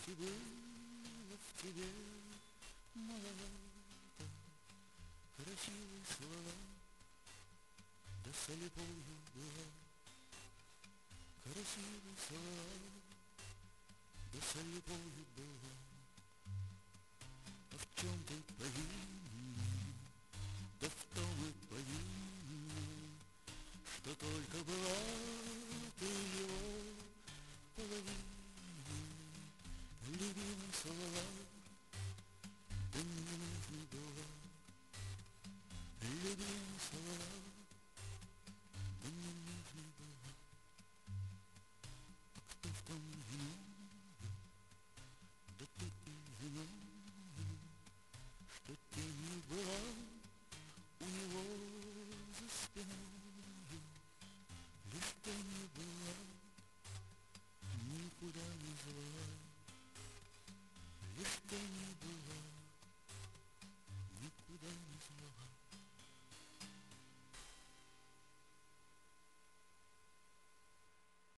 Счастье было в тебе маловато, красивые слова, да слепою была. Красивые слова, да слепою была. А в чем ты повинна? Да в том и повинна, что только была ты его половина. Любимые слова, да не нужны была. Любимые слова, да не нужны была. А кто в том виновен? Да ты и виновен, что тенью была у него за спиной. Лишь тенью была, никуда не звала. Лишь тенью